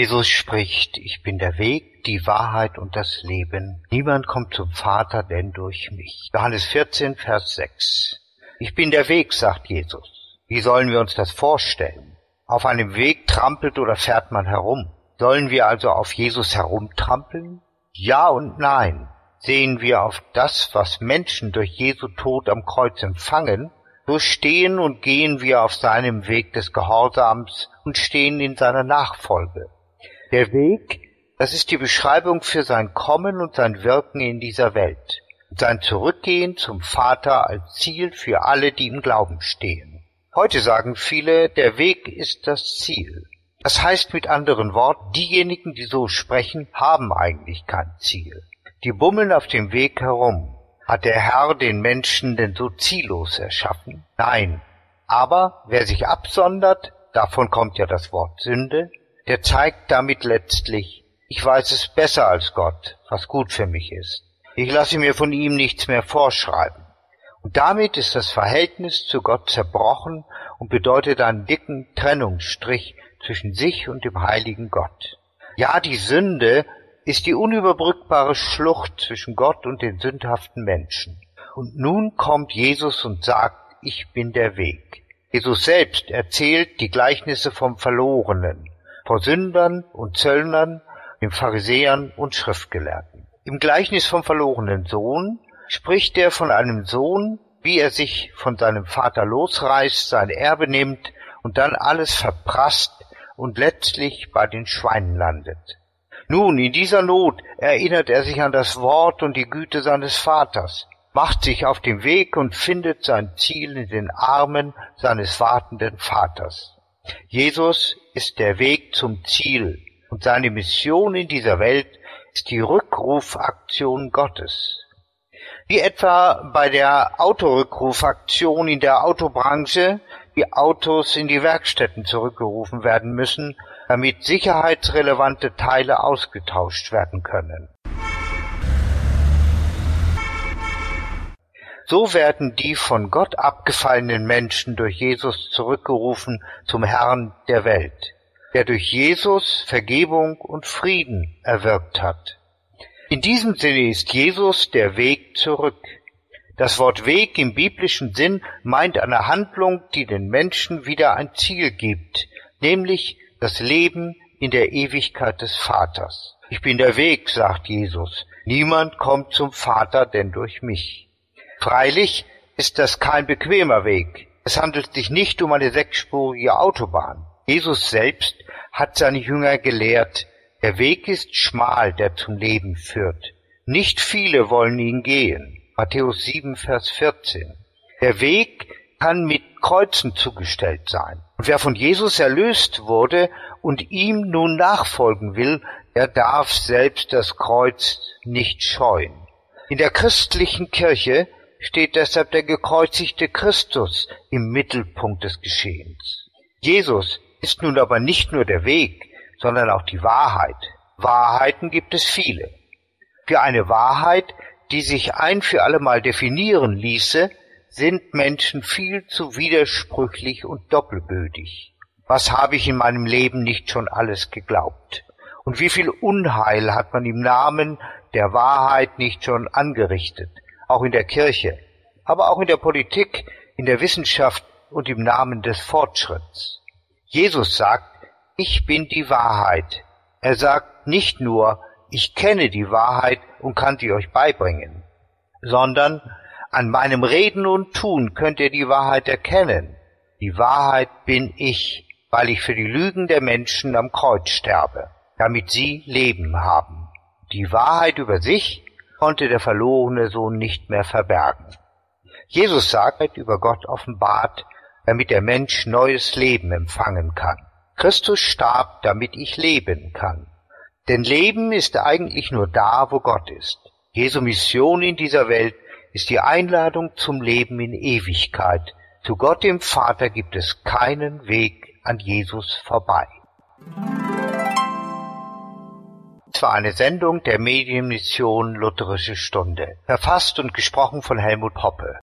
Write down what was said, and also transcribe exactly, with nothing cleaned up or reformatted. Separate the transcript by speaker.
Speaker 1: Jesus spricht: Ich bin der Weg, die Wahrheit und das Leben. Niemand kommt zum Vater, denn durch mich. Johannes vierzehn, Vers sechs. Ich bin der Weg, sagt Jesus. Wie sollen wir uns das vorstellen? Auf einem Weg trampelt oder fährt man herum. Sollen wir also auf Jesus herumtrampeln? Ja und nein. Sehen wir auf das, was Menschen durch Jesu Tod am Kreuz empfangen, so stehen und gehen wir auf seinem Weg des Gehorsams und stehen in seiner Nachfolge. Der Weg, das ist die Beschreibung für sein Kommen und sein Wirken in dieser Welt, und sein Zurückgehen zum Vater als Ziel für alle, die im Glauben stehen. Heute sagen viele, der Weg ist das Ziel. Das heißt mit anderen Worten, diejenigen, die so sprechen, haben eigentlich kein Ziel. Die bummeln auf dem Weg herum. Hat der Herr den Menschen denn so ziellos erschaffen? Nein. Aber wer sich absondert, davon kommt ja das Wort Sünde, der zeigt damit letztlich: Ich weiß es besser als Gott, was gut für mich ist. Ich lasse mir von ihm nichts mehr vorschreiben. Und damit ist das Verhältnis zu Gott zerbrochen und bedeutet einen dicken Trennungsstrich zwischen sich und dem heiligen Gott. Ja, die Sünde ist die unüberbrückbare Schlucht zwischen Gott und den sündhaften Menschen. Und nun kommt Jesus und sagt: Ich bin der Weg. Jesus selbst erzählt die Gleichnisse vom Verlorenen, vor Sündern und Zöllnern, den Pharisäern und Schriftgelehrten. Im Gleichnis vom verlorenen Sohn spricht er von einem Sohn, wie er sich von seinem Vater losreißt, sein Erbe nimmt und dann alles verprasst und letztlich bei den Schweinen landet. Nun, in dieser Not erinnert er sich an das Wort und die Güte seines Vaters, macht sich auf den Weg und findet sein Ziel in den Armen seines wartenden Vaters. Jesus ist der Weg zum Ziel, und seine Mission in dieser Welt ist die Rückrufaktion Gottes. Wie etwa bei der Autorückrufaktion in der Autobranche die Autos in die Werkstätten zurückgerufen werden müssen, damit sicherheitsrelevante Teile ausgetauscht werden können. So werden die von Gott abgefallenen Menschen durch Jesus zurückgerufen zum Herrn der Welt, der durch Jesus Vergebung und Frieden erwirkt hat. In diesem Sinne ist Jesus der Weg zurück. Das Wort Weg im biblischen Sinn meint eine Handlung, die den Menschen wieder ein Ziel gibt, nämlich das Leben in der Ewigkeit des Vaters. Ich bin der Weg, sagt Jesus. Niemand kommt zum Vater, denn durch mich. Freilich ist das kein bequemer Weg. Es handelt sich nicht um eine sechsspurige Autobahn. Jesus selbst hat seine Jünger gelehrt: Der Weg ist schmal, der zum Leben führt. Nicht viele wollen ihn gehen. Matthäus sieben, Vers vierzehn. Der Weg kann mit Kreuzen zugestellt sein. Und wer von Jesus erlöst wurde und ihm nun nachfolgen will, der darf selbst das Kreuz nicht scheuen. In der christlichen Kirche steht deshalb der gekreuzigte Christus im Mittelpunkt des Geschehens. Jesus ist nun aber nicht nur der Weg, sondern auch die Wahrheit. Wahrheiten gibt es viele. Für eine Wahrheit, die sich ein für allemal definieren ließe, sind Menschen viel zu widersprüchlich und doppelbödig. Was habe ich in meinem Leben nicht schon alles geglaubt? Und wie viel Unheil hat man im Namen der Wahrheit nicht schon angerichtet? Auch in der Kirche, aber auch in der Politik, in der Wissenschaft und im Namen des Fortschritts. Jesus sagt: Ich bin die Wahrheit. Er sagt nicht nur: Ich kenne die Wahrheit und kann sie euch beibringen, sondern an meinem Reden und Tun könnt ihr die Wahrheit erkennen. Die Wahrheit bin ich, weil ich für die Lügen der Menschen am Kreuz sterbe, damit sie Leben haben. Die Wahrheit über sich konnte der verlorene Sohn nicht mehr verbergen. Jesus sagt, über Gott offenbart, damit der Mensch neues Leben empfangen kann. Christus starb, damit ich leben kann. Denn Leben ist eigentlich nur da, wo Gott ist. Jesu Mission in dieser Welt ist die Einladung zum Leben in Ewigkeit. Zu Gott dem Vater gibt es keinen Weg an Jesus vorbei. Es war eine Sendung der Medienmission Lutherische Stunde, verfasst und gesprochen von Helmut Hoppe.